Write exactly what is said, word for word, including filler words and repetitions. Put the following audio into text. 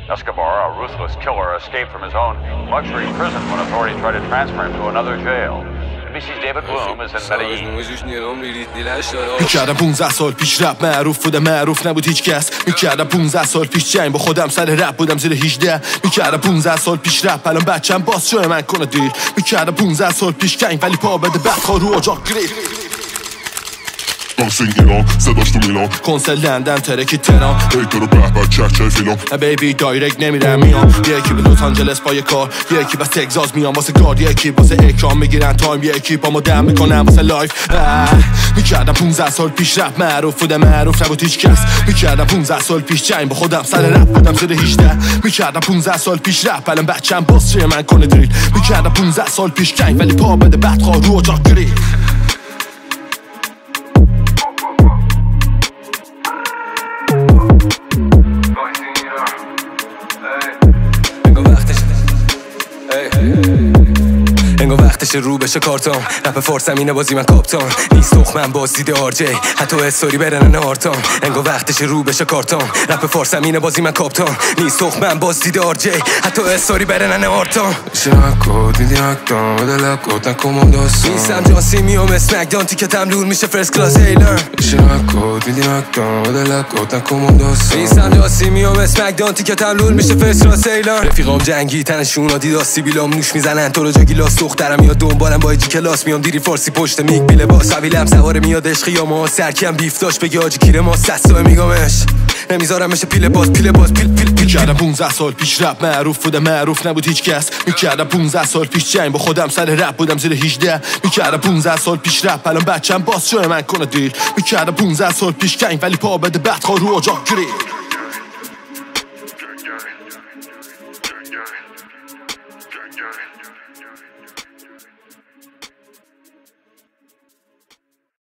Escobar, a ruthless killer, escaped from his own luxury prison when authorities tried to transfer him to another jail. N B C's David Bloom is in Medellin. میکردم پونزده سال پیش رپ معروف بودم، معروف نبود هیچ کس. میکردم پونزده سال پیش جنگ با خودم، سر رپ بودم زیر هجده. میکردم پونزده سال پیش رپ، الان بچم باز شوی من کنه دیر. میکردم پونزده سال پیش جنگ ولی پا بده بدخواه رو اجاق گرید. دانسینگ ایران صداش تو میلان، کنسل لندن ترکی تهران، هیتر و به به چه چه فیلم. بیبی دایرکت نمیرم میام، یکی به لس آنجلس پای کار، یکی به تگزاس میام واسه گارد، یکی واسه اکرام میگیرن تایم، یکی با ما دم میکنن واسه لایف. میکردم پونزده سال پیش رپ معروف بودم، معروف نبود هیچ کس. میکردم پونزده سال پیش جنگ با خودم، سر رپ بودم زیر هجده. میکردم پونزده سال پیش رپ، الان بچم باز چه من کنه دریل. میکردم پونزده سال پیش جنگ ولی پا بده بدخواه رو اجاق گرید. انگار وقتش رو بشه کارتون، رپ فارس همینه بازی من کاپتان، نیست تخمن باز دیده آرجی، حتی استوری برنن آرتان. انگار وقتش رو بشه کارتون، رپ فارس همینه بازی من کاپتان، نیست تخمن باز دیده آرجی، حتی استوری برنن آرتان. شاکو دیدی اکتان و دلکو تکومم داستان، نیستم جانسی میام اسمکدان، تیکتم لور میشه فرست کلاس هیلر. شاکو دیدی اکتان و دلکو تکومم داستان، نیستم جانسی میام اسمکدان، تیکتم لور میشه فرست کلاس هیلر. رفیقام جنگی تنشون عادی داستی بیلام نوش میزنن، تو رو جا گیلاس دخترم میاد دنبالم با جی کلاس، میام دیری فارسی پشت میگ بی لباس، قبیلم سوار میاد عشقی یا ما سرکیم بیف داشت بگی آجی کیره ما سستا میگمش، نمیذارم بشه پیل باز پیل باز پیل پیل پیل. میکردم پونزده سال پیش رپ معروف بودم، معروف نبود هیچ کس. میکردم پونزده سال پیش جنگ با خودم، سر رپ بودم زیر هجده. میکردم پونزده سال پیش رپ، الان بچم باز شوی من کنه دیر. میکردم پونزده سال پیش جنگ ولی پا بده بدخواه رو اجاق گرید. Gang, gang, gang, gang, gang, gang, gang, gang, gang.